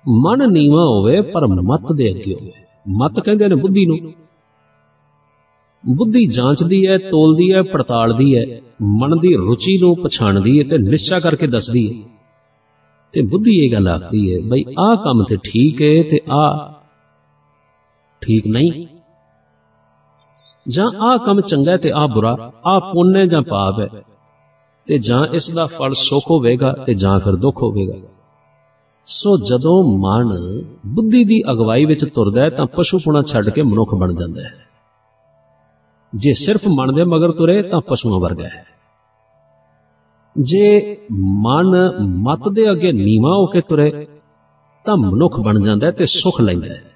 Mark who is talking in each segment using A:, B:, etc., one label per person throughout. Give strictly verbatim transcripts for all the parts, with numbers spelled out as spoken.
A: मन नीवा होवे पर मत दे अगे होवे। मत कहंदे ने बुद्धि नूं। बुद्धि जांचदी है, तोलदी है, पड़तालदी है, मन दी रुचि नूं पछाणदी है ते निश्चा करके दसदी है। ते बुद्धि ये गल आखदी है बई आ काम ते ठीक है ते आ ठीक नहीं, जां आ काम चंगा है ते आ बुरा, आ पुण्य है जां पाप है, ते जां इस दा फल सुख होवेगा ते जां फिर दुख होवेगा। सो जदों मन बुद्धि दी अगवाई विच तुरदा है तां पशुपणा छड्ड के मनुख बन जांदा है। जे सिर्फ मन दे मगर तुरे तां पशुआं वर्गा है। जे मन मत दे अगे नीवा होके तुरे तां मनुख बन जांदा है ते सुख लैंदा है।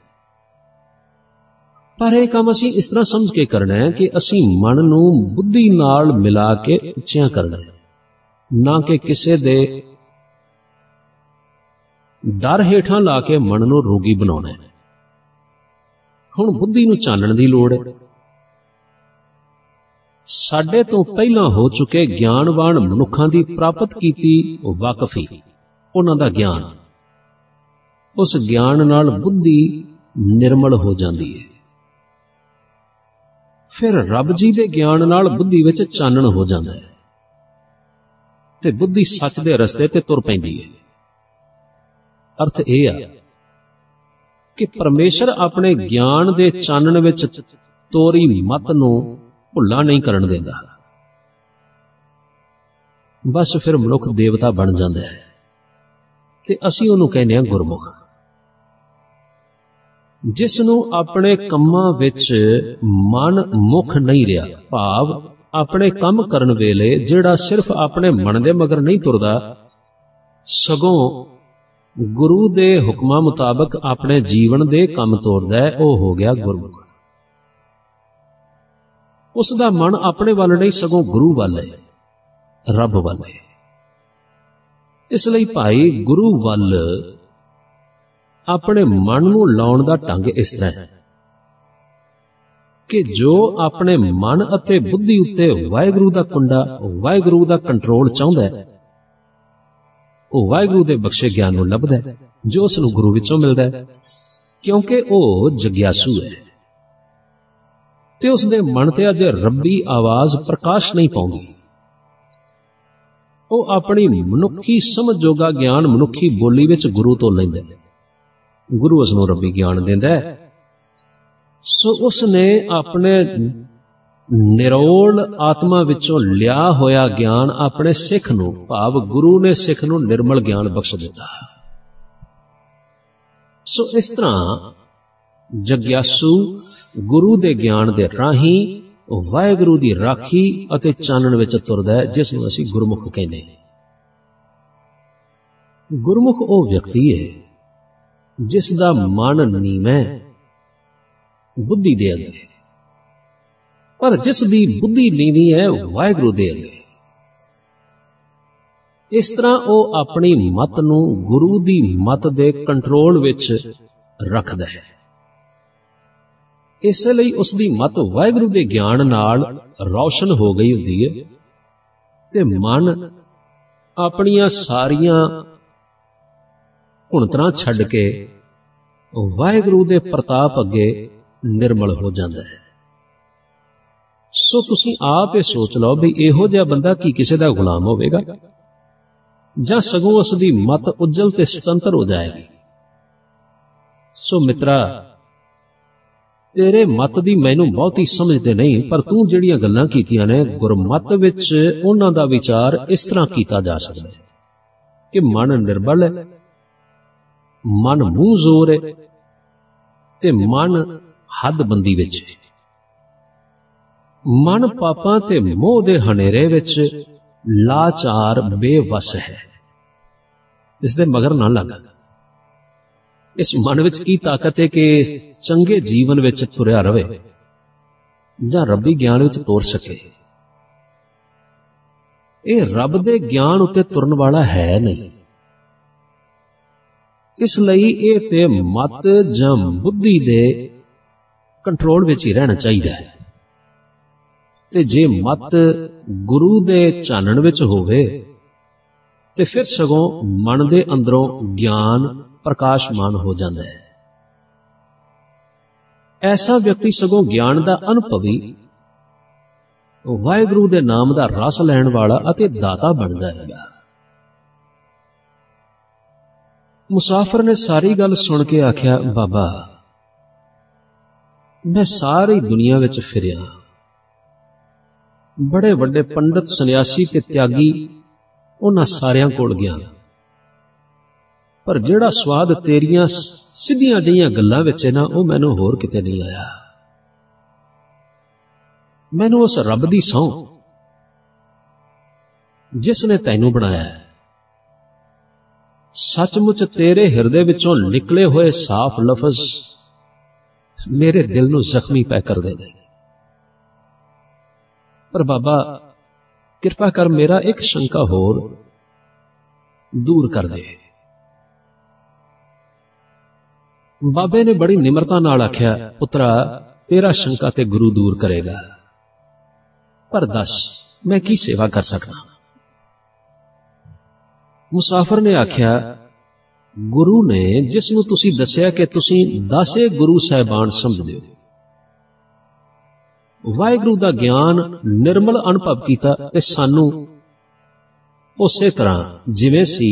A: पर यह काम असीं इस तरह समझ के करना है कि असीं मन नूं बुद्धि नाल मिला के उच्चियां करना है, ना कि किसे दे डर हेठां ला के मन नूं रोगी बनाउणा है। हुण बुद्धि नूं चानण दी लोड़ है। साडे तो पहला हो चुके ज्ञानवान मनुखां दी प्राप्त कीती वाकफी, उन्हां दा ज्ञान, उस ज्ञान नाल बुद्धि निर्मल हो जाती है। फिर रब जी दे ज्ञान नाल बुद्धि विच चानण हो जाता है ते बुद्धि सच दे रस्ते ते तुर पैंदी है। अर्थ यह है कि परमेश्वर अपने ज्ञान दे चानण विच तोरी मत नूं भुल्ला नहीं करन देंदा। बस फिर मनुख देवता बन जाता है ते असीं उहनूं कहने आ गुरमुख। जिसनूं अपने कम्मां विच मन मुख नहीं रहा, भाव अपने काम करन वेले जिहड़ा सिर्फ अपने मन दे मगर नहीं तुरदा, सगों गुरु दे हुक्मां मुताबक अपने जीवन दे काम तोरदा है, ओह हो गया गुरमुख। उसदा मन अपने वाल नहीं सगों गुरु वाल है, रब वाल है। इसलिए भाई गुरु वाल अपने मन नूं लाउण दा ढंग इस तरह है कि जो अपने मन अते बुद्धि उत्ते वाहिगुरू दा कुंडा, वाहिगुरू दा कंट्रोल चाहुंदा है, वह वाहिगुरू दे बख्शे ज्ञान नूं लभदा है जो उसनूं गुरु विचों मिलदा है, क्योंकि वह जग्यासू है ते उसदे मन ते अजे रब्बी आवाज प्रकाश नहीं पाउंदी। वह अपनी मनुखी समझ जोगा ज्ञान मनुखी बोली विच गुरु तो लैंदा है, गुरु उसनूं रब्बी ज्ञान देंदा है। सो उसने अपने निरोल आत्मा विचों लिया होया ज्ञान अपने सिख नूं, भाव गुरु ने सिख नूं निर्मल ज्ञान बख्श दिता। सो इस तरह जग्यासू गुरु दे ज्ञान दे राही वाहिगुरू दी राखी अते चानण विच तुरदा है, जिस नूं असीं गुरमुख कहने। गुरमुख वो व्यक्ति है जिसदा मन नीवैं बुद्धि दे अगे, पर जिस दी बुद्धि नीवी है वाहिगुरू दे अगे। इस तरह वो अपनी मत नूं गुरु दी मत दे कंट्रोल विच रखदा है। इसलिए उसकी मत वाहिगुरू दे ज्ञान नाल रोशन हो गई हुंदी है ते मन अपनियां सारियां घुणतरां छड्ड के वाहिगुरू दे प्रताप अगे निर्मल हो जाता है। सो तुसीं आप ये सोच लो भी इहो जिहा बंदा की किसी दा गुलाम होवेगा, जां सगों उसदी मत उज्जल ते सुतंत्र हो जाएगी। सो मित्रा, तेरे मत दी मैनू बहुती समझते नहीं, पर तू जिहड़ियां गल्लां कीतियां ने गुरमत विच उन्हां दा विचार इस तरह कीता जा सकदा है कि मन निर्बल है, मन मूंह जोर है ते मन हदबंदी विच, मन पापां ते मोह दे हनेरे विच लाचार बेवस है। इस दे मगर ना लग। इस मन विच की ताकत है कि चंगे जीवन विच तुरिया रवे जां रब्बी ज्ञान विच तोर सके। ये रब दे ज्ञान उत्ते तुरन वाला है नहीं। इसलिए ये ते मत जां बुद्धि दे कंट्रोल विच ही रहना चाहिए है। ते जे मत गुरु दे चानण विच होवे ते फिर सगों मन दे अंदरों ज्ञान ਪ੍ਰਕਾਸ਼ਮਾਨ ਹੋ ਜਾਂਦਾ ਹੈ। ਐਸਾ ਵਿਅਕਤੀ ਸਗੋਂ ਗਿਆਨ ਦਾ ਅਨੁਭਵੀ, ਵਾਹਿਗੁਰੂ ਦੇ ਨਾਮ ਦਾ ਰਸ ਲੈਣ ਵਾਲਾ ਅਤੇ ਦਾਤਾ ਬਣ ਜਾਏਗਾ। ਮੁਸਾਫਰ ਨੇ ਸਾਰੀ ਗੱਲ ਸੁਣ ਕੇ ਆਖਿਆ, ਬਾਬਾ ਮੈਂ ਸਾਰੀ ਦੁਨੀਆ ਵਿੱਚ ਫਿਰਿਆ, ਬੜੇ ਵੱਡੇ ਪੰਡਤ, ਸੰਨਿਆਸੀ ਤੇ ਤਿਆਗੀ, ਉਹਨਾਂ ਸਾਰਿਆਂ ਕੋਲ ਗਿਆ, ਪਰ ਜਿਹੜਾ ਸਵਾਦ ਤੇਰੀਆਂ ਸਿੱਧੀਆਂ ਜਿਹੀਆਂ ਗੱਲਾਂ ਵਿੱਚ ਹੈ ਨਾ, ਉਹ ਮੈਨੂੰ ਹੋਰ ਕਿਤੇ ਨਹੀਂ ਆਇਆ। ਮੈਨੂੰ ਉਸ ਰੱਬ ਦੀ ਸਹੁੰ ਜਿਸ ਨੇ ਤੈਨੂੰ ਬਣਾਇਆ ਹੈ, ਸੱਚਮੁੱਚ ਤੇਰੇ ਹਿਰਦੇ ਵਿੱਚੋਂ ਨਿਕਲੇ ਹੋਏ ਸਾਫ਼ ਲਫ਼ਜ਼ ਮੇਰੇ ਦਿਲ ਨੂੰ ਜ਼ਖਮੀ ਪੈ ਕਰਦੇ ਨੇ। ਪਰ ਬਾਬਾ ਕਿਰਪਾ ਕਰ ਮੇਰਾ ਇੱਕ ਸ਼ੰਕਾ ਹੋਰ ਦੂਰ ਕਰ ਦੇ। ਬਾਬੇ ਨੇ ਬੜੀ ਨਿਮਰਤਾ ਨਾਲ ਆਖਿਆ, ਪੁੱਤਰਾ ਤੇਰਾ ਸ਼ੰਕਾ ਤੇ ਗੁਰੂ ਦੂਰ ਕਰੇਗਾ, ਪਰ ਦੱਸ ਮੈਂ ਕੀ ਸੇਵਾ ਕਰ ਸਕਦਾ। ਮੁਸਾਫਰ ਨੇ ਆਖਿਆ, ਗੁਰੂ ਨੇ ਜਿਸ ਨੂੰ ਤੁਸੀਂ ਦੱਸਿਆ ਕਿ ਤੁਸੀਂ ਦਸੇ ਗੁਰੂ ਸਾਹਿਬਾਨ ਸਮਝਦੇ ਹੋ, ਵਾਹਿਗੁਰੂ ਦਾ ਗਿਆਨ ਨਿਰਮਲ ਅਨੁਭਵ ਕੀਤਾ ਤੇ ਸਾਨੂੰ ਉਸੇ ਤਰ੍ਹਾਂ ਜਿਵੇਂ ਸੀ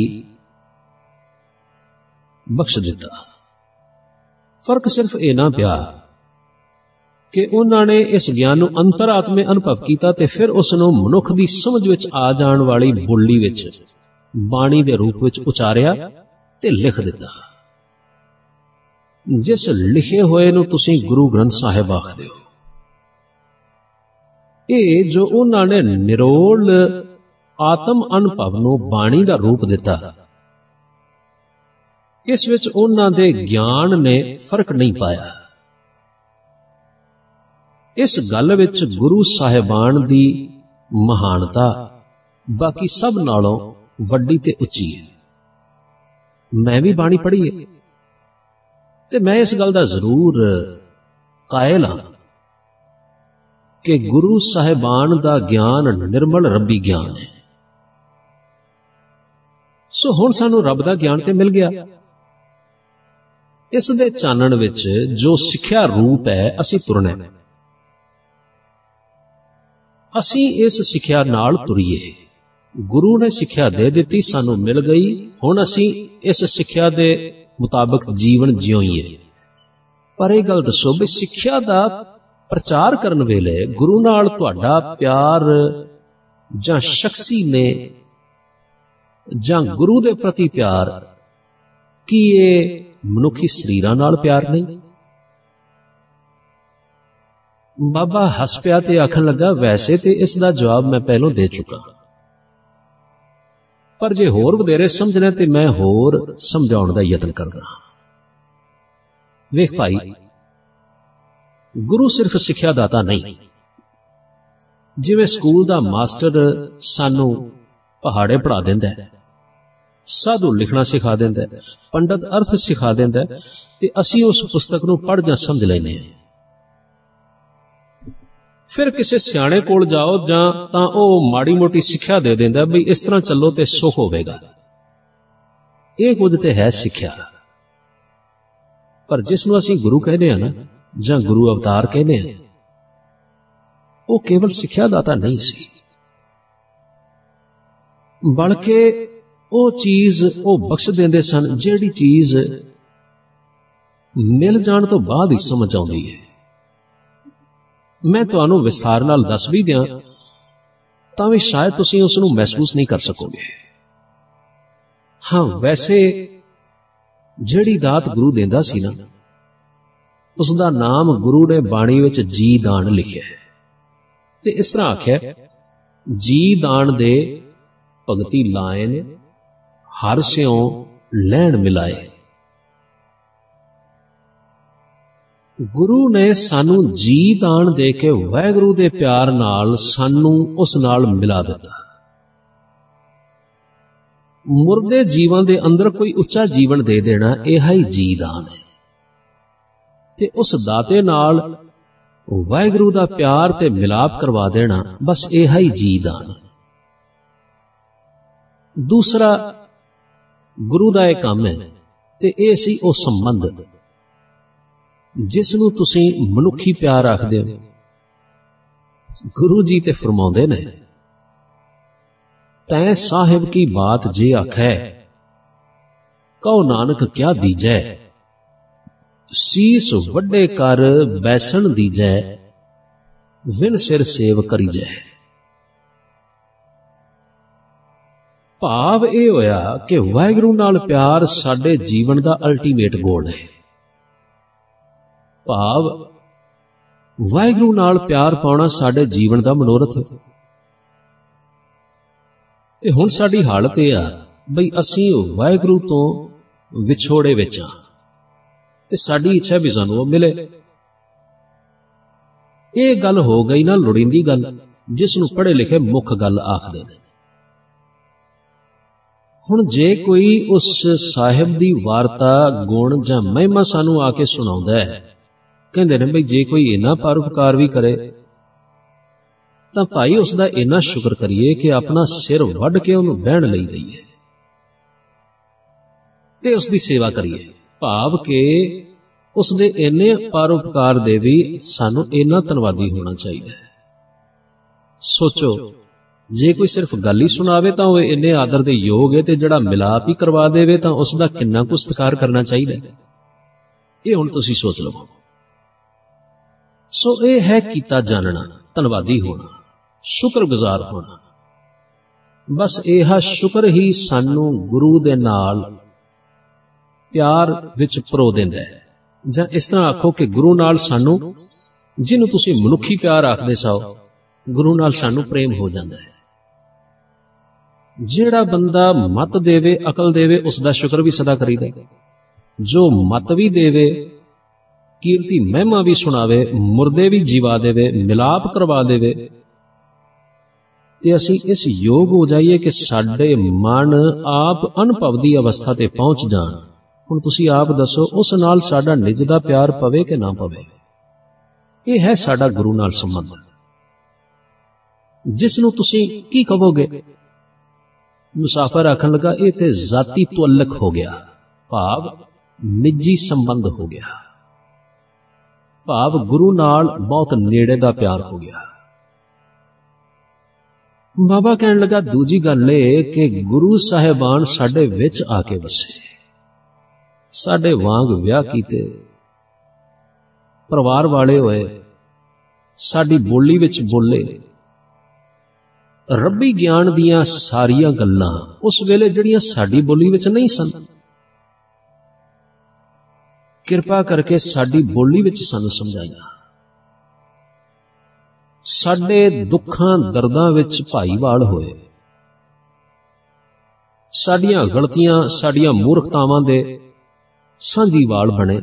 A: ਬਖਸ਼ ਦਿੱਤਾ। ਫਰਕ ਸਿਰਫ ਇਹ ਨਾ ਪਿਆ ਕਿ ਉਹਨਾਂ ਨੇ ਇਸ ਗਿਆਨ ਨੂੰ ਅੰਤਰਾਤਮੇ ਅਨੁਭਵ ਕੀਤਾ ਤੇ ਫਿਰ ਉਸ ਨੂੰ ਮਨੁੱਖ ਦੀ ਸਮਝ ਵਿੱਚ ਆ ਜਾਣ ਵਾਲੀ ਬੋਲੀ ਵਿੱਚ ਬਾਣੀ ਦੇ ਰੂਪ ਵਿੱਚ ਉਚਾਰਿਆ ਤੇ ਲਿਖ ਦਿੱਤਾ। ਜਿਸ ਲਿਖੇ ਹੋਏ ਨੂੰ ਤੁਸੀਂ ਗੁਰੂ ਗ੍ਰੰਥ ਸਾਹਿਬ ਆਖਦੇ ਹੋ, ਇਹ ਜੋ ਉਹਨਾਂ ਨੇ ਨਿਰੋਲ ਆਤਮ ਅਨੁਭਵ ਨੂੰ ਬਾਣੀ ਦਾ ਰੂਪ ਦਿੱਤਾ, ਇਸ ਵਿੱਚ ਉਹਨਾਂ ਦੇ ਗਿਆਨ ਨੇ ਫਰਕ ਨਹੀਂ ਪਾਇਆ। ਇਸ ਗੱਲ ਵਿੱਚ ਗੁਰੂ ਸਾਹਿਬਾਨ ਦੀ ਮਹਾਨਤਾ ਬਾਕੀ ਸਭ ਨਾਲੋਂ ਵੱਡੀ ਤੇ ਉੱਚੀ ਹੈ। ਮੈਂ ਵੀ ਬਾਣੀ ਪੜ੍ਹੀ ਹੈ ਤੇ ਮੈਂ ਇਸ ਗੱਲ ਦਾ ਜ਼ਰੂਰ ਕਾਇਲ ਹਾਂ ਕਿ ਗੁਰੂ ਸਾਹਿਬਾਨ ਦਾ ਗਿਆਨ ਨਿਰਮਲ ਰੱਬੀ ਗਿਆਨ ਹੈ। ਸੋ ਹੁਣ ਸਾਨੂੰ ਰੱਬ ਦਾ ਗਿਆਨ ਤੇ ਮਿਲ ਗਿਆ। ਇਸ ਦੇ ਚਾਨਣ ਵਿੱਚ ਜੋ ਸਿੱਖਿਆ ਰੂਪ ਹੈ, ਅਸੀਂ ਤੁਰਨਾ ਹੈ। ਅਸੀਂ ਇਸ ਸਿੱਖਿਆ ਨਾਲ ਤੁਰੀਏ। ਗੁਰੂ ਨੇ ਸਿੱਖਿਆ ਦੇ ਦਿੱਤੀ, ਸਾਨੂੰ ਮਿਲ ਗਈ, ਹੁਣ ਅਸੀਂ ਇਸ ਸਿੱਖਿਆ ਦੇ ਮੁਤਾਬਕ ਜੀਵਨ ਜਿਉਈਏ। ਪਰ ਇਹ ਗੱਲ ਦੱਸੋ ਵੀ ਸਿੱਖਿਆ ਦਾ ਪ੍ਰਚਾਰ ਕਰਨ ਵੇਲੇ ਗੁਰੂ ਨਾਲ ਤੁਹਾਡਾ ਪਿਆਰ ਜਾਂ ਸ਼ਖਸੀ ਨੇ ਜਾਂ ਗੁਰੂ ਦੇ ਪ੍ਰਤੀ ਪਿਆਰ, ਕੀ ਇਹ ਮਨੁੱਖੀ ਸਰੀਰਾਂ ਨਾਲ ਪਿਆਰ ਨਹੀਂ? ਬਾਬਾ ਹੱਸ ਪਿਆ ਤੇ ਆਖਣ ਲੱਗਾ, ਵੈਸੇ ਤੇ ਇਸ ਦਾ ਜਵਾਬ ਮੈਂ ਪਹਿਲਾਂ ਦੇ ਚੁੱਕਾ, ਪਰ ਜੇ ਹੋਰ ਵਧੇਰੇ ਸਮਝਣਾ ਤੇ ਮੈਂ ਹੋਰ ਸਮਝਾਉਣ ਦਾ ਯਤਨ ਕਰਦਾ। ਵੇਖ ਭਾਈ, ਗੁਰੂ ਸਿਰਫ ਸਿੱਖਿਆ ਦਾਤਾ ਨਹੀਂ। ਜਿਵੇਂ ਸਕੂਲ ਦਾ ਮਾਸਟਰ ਸਾਨੂੰ ਪਹਾੜੇ ਪੜ੍ਹਾ ਦਿੰਦਾ ਹੈ, ਸਾਧੂ ਲਿਖਣਾ ਸਿਖਾ ਦਿੰਦਾ ਹੈ, ਪੰਡਤ ਅਰਥ ਸਿਖਾ ਦਿੰਦਾ ਹੈ, ਤੇ ਅਸੀਂ ਉਸ ਪੁਸਤਕ ਨੂੰ ਪੜ੍ਹ ਜਾਂ ਸਮਝ ਲੈਂਦੇ ਹਾਂ। ਫਿਰ ਕਿਸੇ ਸਿਆਣੇ ਕੋਲ ਜਾਓ ਜਾਂ ਤਾਂ ਉਹ ਮਾੜੀ ਮੋਟੀ ਸਿੱਖਿਆ ਦੇ ਦਿੰਦਾ ਵੀ ਇਸ ਤਰ੍ਹਾਂ ਚੱਲੋ ਤੇ ਸੁੱਖ ਹੋਵੇਗਾ। ਇਹ ਕੁਝ ਤੇ ਹੈ ਸਿੱਖਿਆ, ਪਰ ਜਿਸ ਨੂੰ ਅਸੀਂ ਗੁਰੂ ਕਹਿੰਦੇ ਹਾਂ ਨਾ, ਜਾਂ ਗੁਰੂ ਅਵਤਾਰ ਕਹਿੰਦੇ ਹਾਂ, ਉਹ ਕੇਵਲ ਸਿੱਖਿਆ ਦਾਤਾ ਨਹੀਂ ਸੀ, ਬਲਕਿ ਉਹ ਚੀਜ਼ ਉਹ ਬਖਸ਼ ਦਿੰਦੇ ਸਨ ਜਿਹੜੀ ਚੀਜ਼ ਮਿਲ ਜਾਣ ਤੋਂ ਬਾਅਦ ਹੀ ਸਮਝ ਆਉਂਦੀ ਹੈ। ਮੈਂ ਤੁਹਾਨੂੰ ਵਿਸਥਾਰ ਨਾਲ ਦੱਸ ਵੀ ਦਿਆਂ ਤਾਂ ਵੀ ਸ਼ਾਇਦ ਤੁਸੀਂ ਉਸ ਨੂੰ ਮਹਿਸੂਸ ਨਹੀਂ ਕਰ ਸਕੋਗੇ। ਹਾਂ, ਵੈਸੇ ਜਿਹੜੀ ਦਾਤ ਗੁਰੂ ਦਿੰਦਾ ਸੀ ਨਾ, ਉਸ ਦਾ ਨਾਮ ਗੁਰੂ ਨੇ ਬਾਣੀ ਵਿੱਚ ਜੀ ਦਾਨ ਲਿਖਿਆ ਹੈ ਤੇ ਇਸ ਤਰ੍ਹਾਂ ਆਖਿਆ, ਜੀ ਦਾਨ ਦੇ ਭਗਤੀ ਲਾਇਨ ਹਰ ਸਿਉ ਲੈਣ ਮਿਲਾਏ। ਗੁਰੂ ਨੇ ਸਾਨੂੰ ਜੀ ਦਾਨ ਦੇ ਕੇ ਵਾਹਿਗੁਰੂ ਦੇ ਪਿਆਰ ਨਾਲ ਸਾਨੂੰ ਉਸ ਨਾਲ ਮਿਲਾ ਦਿੱਤਾ। ਮੁਰਦੇ ਜੀਵਾਂ ਦੇ ਅੰਦਰ ਕੋਈ ਉੱਚਾ ਜੀਵਨ ਦੇ ਦੇਣਾ, ਇਹ ਹੀ ਜੀ ਦਾਨ ਹੈ। ਤੇ ਉਸ ਦਾਤੇ ਨਾਲ ਵਾਹਿਗੁਰੂ ਦਾ ਪਿਆਰ ਤੇ ਮਿਲਾਪ ਕਰਵਾ ਦੇਣਾ, ਬਸ ਇਹ ਹੀ ਜੀ ਦਾਨ ਹੈ। ਦੂਸਰਾ, ਗੁਰੂ ਦਾ ਇਹ ਕੰਮ ਹੈ ਤੇ ਇਹ ਸੀ ਉਹ ਸੰਬੰਧ ਜਿਸ ਨੂੰ ਤੁਸੀਂ ਮਨੁੱਖੀ ਪਿਆਰ ਆਖਦੇ ਹੋ। ਗੁਰੂ ਜੀ ਤੇ ਫਰਮਾਉਂਦੇ ਨੇ, ਤੈਂ ਸਾਹਿਬ ਕੀ ਬਾਤ ਜੇ ਆਖੈ, ਕਹੋ ਨਾਨਕ ਕਿਆ ਦੀਜੈ, ਸੀਸ ਵੱਡੇ ਕਰ ਬੈਸਣ ਦੀਜੈ, ਵਿਨ ਸਿਰ ਸੇਵ ਕਰੀਜੈ। ਭਾਵ ਇਹ ਹੋਇਆ ਕਿ ਵਾਹਿਗੁਰੂ ਨਾਲ ਪਿਆਰ ਸਾਡੇ ਜੀਵਨ ਦਾ ਅਲਟੀਮੇਟ ਗੋਲ ਹੈ। ਭਾਵ ਵਾਹਿਗੁਰੂ ਨਾਲ ਪਿਆਰ ਪਾਉਣਾ ਸਾਡੇ ਜੀਵਨ ਦਾ ਮਨੋਰਥ ਹੈ। ਤੇ ਹੁਣ ਸਾਡੀ ਹਾਲਤ ਇਹ ਆ ਬਈ ਅਸੀਂ ਵਾਹਿਗੁਰੂ ਤੋਂ ਵਿਛੋੜੇ ਵਿੱਚ ਆ ਤੇ ਸਾਡੀ ਇੱਛਾ ਵੀ ਸਾਨੂੰ ਉਹ ਮਿਲੇ। ਇਹ ਗੱਲ ਹੋ ਗਈ ਨਾ ਲੋੜੀਂਦੀ ਗੱਲ, ਜਿਸ ਨੂੰ ਪੜ੍ਹੇ ਲਿਖੇ ਮੁੱਖ ਗੱਲ ਆਖਦੇ ਨੇ। ਹੁਣ ਜੇ ਕੋਈ ਉਸ ਸਾਹਿਬ ਦੀ ਵਾਰਤਾ ਗੁਣ ਜਾਂ ਮਹਿਮਾ ਸਾਨੂੰ ਆ ਕੇ ਸੁਣਾਉਂਦਾ ਹੈ, ਕਹਿੰਦੇ ਨੇ ਬਈ ਜੇ ਕੋਈ ਇੰਨਾ ਪਰਉਪਕਾਰ ਵੀ ਕਰੇ ਤਾਂ ਭਾਈ ਉਸ ਦਾ ਇੰਨਾ ਸ਼ੁਕਰ ਕਰੀਏ ਕਿ ਆਪਣਾ ਸਿਰ ਵੱਢ ਕੇ ਉਹਨੂੰ ਬਹਿਣ ਲਈ ਦਈਏ ਤੇ ਉਸ ਦੀ ਸੇਵਾ ਕਰੀਏ। ਭਾਵ ਕਿ ਉਸ ਦੇ ਇੰਨੇ ਪਰਉਪਕਾਰ ਦੇ ਵੀ ਸਾਨੂੰ ਇੰਨਾ ਧੰਨਵਾਦੀ ਹੋਣਾ ਚਾਹੀਦਾ ਹੈ। ਸੋਚੋ, ਜੇ ਕੋਈ ਸਿਰਫ ਗੱਲ ਹੀ ਸੁਣਾਵੇ ਤਾਂ ਉਹ ਇੰਨੇ ਆਦਰ ਦੇ ਯੋਗ ਹੈ, ਤੇ ਜਿਹੜਾ ਮਿਲਾਪ ਹੀ ਕਰਵਾ ਦੇਵੇ ਤਾਂ ਉਸ ਦਾ ਕਿੰਨਾ ਕੁ ਸਤਿਕਾਰ ਕਰਨਾ ਚਾਹੀਦਾ ਹੈ। ਇਹ ਹੁਣ ਤੁਸੀਂ ਸੋਚ ਲਵੋ। ਸੋ ਇਹ ਹੈ ਕੀਤਾ ਜਾਣਨਾ, ਧੰਨਵਾਦੀ ਹੋਣਾ, ਸ਼ੁਕਰਗੁਜ਼ਾਰ ਹੋਣਾ। ਬਸ ਇਹ ਸ਼ੁਕਰ ਹੀ ਸਾਨੂੰ ਗੁਰੂ ਦੇ ਨਾਲ ਪਿਆਰ ਵਿੱਚ ਪਰੋ ਦਿੰਦਾ ਹੈ। ਜਾਂ ਇਸ ਤਰ੍ਹਾਂ ਆਖੋ ਕਿ ਗੁਰੂ ਨਾਲ ਸਾਨੂੰ, ਜਿਹਨੂੰ ਤੁਸੀਂ ਮਨੁੱਖੀ ਪਿਆਰ ਆਖਦੇ ਸੋ, ਗੁਰੂ ਨਾਲ ਸਾਨੂੰ ਪ੍ਰੇਮ ਹੋ ਜਾਂਦਾ ਹੈ। ਜਿਹੜਾ ਬੰਦਾ ਮਤ ਦੇਵੇ, ਅਕਲ ਦੇਵੇ, ਉਸ ਦਾ ਸ਼ੁਕਰ ਵੀ ਸਦਾ ਕਰੀਦਾ। ਜੋ ਮਤ ਵੀ ਦੇਵੇ, ਕੀਰਤੀ ਮਹਿਮਾ ਵੀ ਸੁਣਾਵੇ, ਮੁਰਦੇ ਵੀ ਜੀਵਾ ਦੇਵੇ, ਮਿਲਾਪ ਕਰਵਾ ਦੇਵੇ, ਤੇ ਅਸੀਂ ਇਸ ਯੋਗ ਹੋ ਜਾਈਏ ਕਿ ਸਾਡੇ ਮਨ ਆਪ ਅਨੁਭਵ ਦੀ ਅਵਸਥਾ ਤੇ ਪਹੁੰਚ ਜਾਣ। ਹੁਣ ਤੁਸੀਂ ਆਪ ਦੱਸੋ, ਉਸ ਨਾਲ ਸਾਡਾ ਨਿਜ ਦਾ ਪਿਆਰ ਪਵੇ ਕਿ ਨਾ ਪਵੇ? ਇਹ ਹੈ ਸਾਡਾ ਗੁਰੂ ਨਾਲ ਸੰਬੰਧ, ਜਿਸ ਨੂੰ ਤੁਸੀਂ ਕੀ ਕਹੋਗੇ? ਮੁਸਾਫਰ ਆਖਣ ਲੱਗਾ, ਇਹ ਤੇ ਜ਼ਾਤੀ ਤੁਅੱਲਕ ਹੋ ਗਿਆ, ਭਾਵ ਨਿੱਜੀ ਸੰਬੰਧ ਹੋ ਗਿਆ, ਭਾਵ ਗੁਰੂ ਨਾਲ ਬਹੁਤ ਨੇੜੇ ਦਾ ਪਿਆਰ ਹੋ ਗਿਆ। ਬਾਬਾ ਕਹਿਣ ਲੱਗਾ, ਦੂਜੀ ਗੱਲ ਇਹ ਕਿ ਗੁਰੂ ਸਾਹਿਬਾਨ ਸਾਡੇ ਵਿੱਚ ਆ ਕੇ ਵਸੇ, ਸਾਡੇ ਵਾਂਗ ਵਿਆਹ ਕੀਤੇ, ਪਰਿਵਾਰ ਵਾਲੇ ਹੋਏ, ਸਾਡੀ ਬੋਲੀ ਵਿੱਚ ਬੋਲੇ। ਰੱਬੀ ਗਿਆਨ ਦੀਆਂ ਸਾਰੀਆਂ ਗੱਲਾਂ ਉਸ ਵੇਲੇ ਜਿਹੜੀਆਂ ਸਾਡੀ ਬੋਲੀ ਵਿੱਚ ਨਹੀਂ ਸਨ, ਕਿਰਪਾ ਕਰਕੇ ਸਾਡੀ ਬੋਲੀ ਵਿੱਚ ਸਾਨੂੰ ਸਮਝਾਈਆਂ। ਸਾਡੇ ਦੁੱਖਾਂ ਦਰਦਾਂ ਵਿੱਚ ਭਾਈਵਾਲ ਹੋਏ, ਸਾਡੀਆਂ ਗਲਤੀਆਂ, ਸਾਡੀਆਂ ਮੂਰਖਤਾਵਾਂ ਦੇ ਸਾਂਝੀਵਾਲ ਬਣੇ।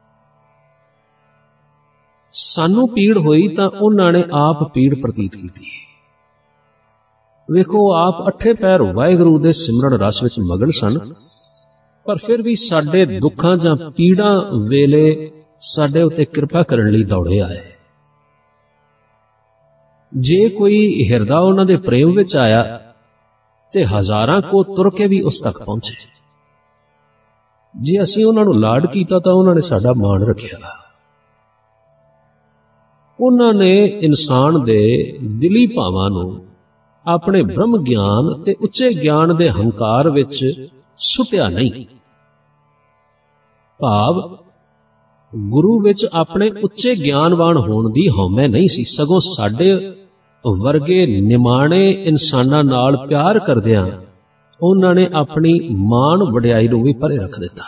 A: ਸਾਨੂੰ ਪੀੜ ਹੋਈ ਤਾਂ ਉਹਨਾਂ ਨੇ ਆਪ ਪੀੜ ਪ੍ਰਤੀਤ ਕੀਤੀ। ਵੇਖੋ, ਆਪ ਅੱਠੇ ਪੈਰ ਵਾਹਿਗੁਰੂ ਦੇ ਸਿਮਰਨ ਰਸ ਵਿੱਚ ਮਗਨ ਸਨ, ਪਰ ਫਿਰ ਵੀ ਸਾਡੇ ਦੁੱਖਾਂ ਜਾਂ ਪੀੜਾਂ ਵੇਲੇ ਸਾਡੇ ਉੱਤੇ ਕਿਰਪਾ ਕਰਨ ਲਈ ਦੌੜੇ ਆਏ। ਜੇ ਕੋਈ ਹਿਰਦਾ ਉਹਨਾਂ ਦੇ ਪ੍ਰੇਮ ਵਿੱਚ ਆਇਆ ਤੇ ਹਜ਼ਾਰਾਂ ਕੋ ਤੁਰ ਕੇ ਵੀ ਉਸ ਤੱਕ ਪਹੁੰਚੇ। ਜੇ ਅਸੀਂ ਉਹਨਾਂ ਨੂੰ ਲਾਡ ਕੀਤਾ ਤਾਂ ਉਹਨਾਂ ਨੇ ਸਾਡਾ ਮਾਣ ਰੱਖਿਆ। ਉਹਨਾਂ ਨੇ ਇਨਸਾਨ ਦੇ ਦਿਲੀ ਭਾਵਾਂ ਨੂੰ ਆਪਣੇ ਬ੍ਰਹਮ ਗਿਆਨ ਤੇ ਉੱਚੇ ਗਿਆਨ ਦੇ ਹੰਕਾਰ ਵਿੱਚ ਸੁੱਟਿਆ ਨਹੀਂ, ਭਾਵ ਗੁਰੂ ਵਿੱਚ ਆਪਣੇ ਉੱਚੇ ਗਿਆਨਵਾਨ ਹੋਣ ਦੀ ਹਉਮੈ ਨਹੀਂ ਸੀ, ਸਗੋਂ ਸਾਡੇ ਵਰਗੇ ਨਿਮਾਣੇ ਇਨਸਾਨਾਂ ਨਾਲ ਪਿਆਰ ਕਰਦਿਆਂ ਉਹਨਾਂ ਨੇ ਆਪਣੀ ਮਾਣ ਵਡਿਆਈ ਨੂੰ ਵੀ ਪਰੇ ਰੱਖ ਦਿੱਤਾ।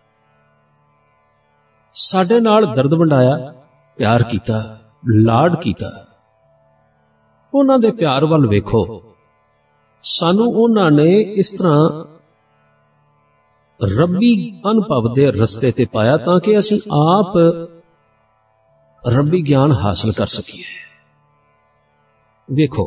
A: ਸਾਡੇ ਨਾਲ ਦਰਦ ਵੰਡਾਇਆ, ਪਿਆਰ ਕੀਤਾ, ਲਾਡ ਕੀਤਾ। ਉਹਨਾਂ ਦੇ ਪਿਆਰ ਵੱਲ ਵੇਖੋ, ਸਾਨੂੰ ਉਹਨਾਂ ਨੇ ਇਸ ਤਰ੍ਹਾਂ ਰੱਬੀ ਅਨੁਭਵ ਦੇ ਰਸਤੇ ਤੇ ਪਾਇਆ ਤਾਂ ਕਿ ਅਸੀਂ ਆਪ ਰੱਬੀ ਗਿਆਨ ਹਾਸਲ ਕਰ ਸਕੀਏ। ਵੇਖੋ,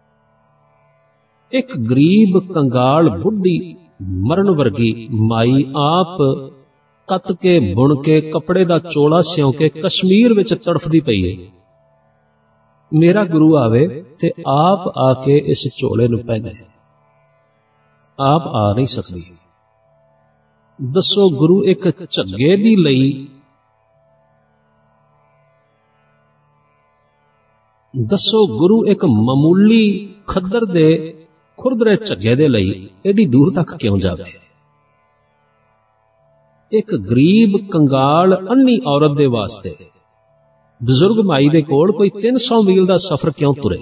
A: ਇੱਕ ਗਰੀਬ ਕੰਗਾਲ ਬੁੱਢੀ ਮਰਨ ਵਰਗੀ ਮਾਈ ਆਪ ਕੱਤ ਕੇ ਬੁਣ ਕੇ ਕੱਪੜੇ ਦਾ ਚੋਲਾ ਸਿਉਂ ਕੇ ਕਸ਼ਮੀਰ ਵਿੱਚ ਤੜਫਦੀ ਪਈ ਹੈ। ਮੇਰਾ ਗੁਰੂ ਆਵੇ ਤੇ ਆਪ ਆ ਕੇ ਇਸ ਝੋਲੇ ਨੂੰ ਪਹਿਨੇ, ਆਪ ਆ ਨਹੀਂ ਸਕਦੀ। दसो गुरु एक झग्गे दी लई दसो गुरु एक मामूली खद्दर दे खुरदरे झग्गे दे लई एडी दूर तक क्यों जावे। एक गरीब कंगाल अन्नी औरत दे वास्ते बुजुर्ग माई दे कोल कोई तीन सौ मील दा सफर क्यों तुरे।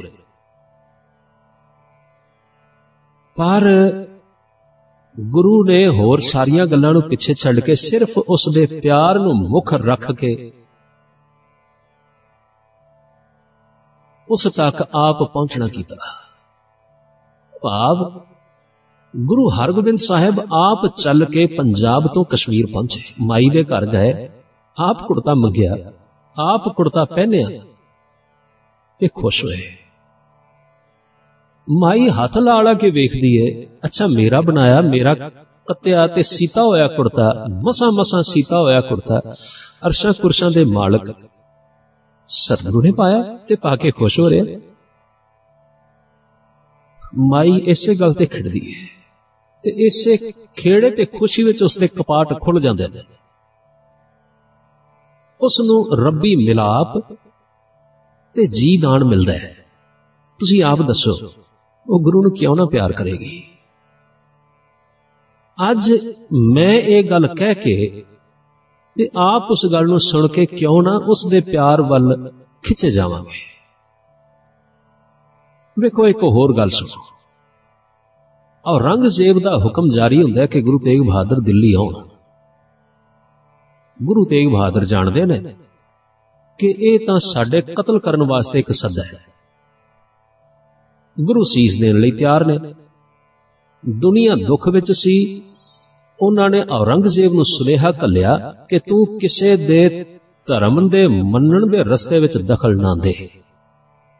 A: पर गुरु ने होर सारियां गल्लां नूं पिछे छड्ड के सिर्फ उस दे प्यार नूं मुख रख के उस तक आप पहुंचना कीता। भाव गुरु हरगोबिंद साहिब आप चल के पंजाब तो कश्मीर पहुंचे, माई दे घर गए, आप कुर्ता मंगया, आप कुर्ता पहनिया ते खुश हुए। माई हाथ ला ला के वेखदी है, अच्छा मेरा बनाया मेरा कत्या ते सीता होया कुर्ता, मसा मसा सीता होया कुर्ता अरशा कुरशा दे मालक सतगुरु ने पाया ते पाके खुश हो रहे। माई इसे गल ते खिड़दी है ते इसे खेड़े ते खुशी विच उसदे कपाट खुल जांदे ने। उसनूं रब्बी मिलाप ते जी दान मिलदा है। तुसीं आप दसो वो गुरु नूं क्यों ना प्यार करेगी। अज मैं ये गल कह के ते आप उस गल नूं सुन के क्यों ना उस दे प्यार वल खिंचे जावांगे। वेखो एक होर गल सुनो। औरंगजेब दा हुक्म जारी हुंदा है कि गुरु तेग बहादुर दिल्ली आउण। गुरु तेग बहादुर जाणदे ने कि ये तां साडे कतल करन वास्ते एक सद्दा है। गुरु सीस देण लई तैयार ने। दुनिया दुख विच सी, उन्हां ने औरंगजेब नूं सुनेहा घल्लिया कि तू किसे दे धर्म दे मनण दे रस्ते विच दखल ना दे।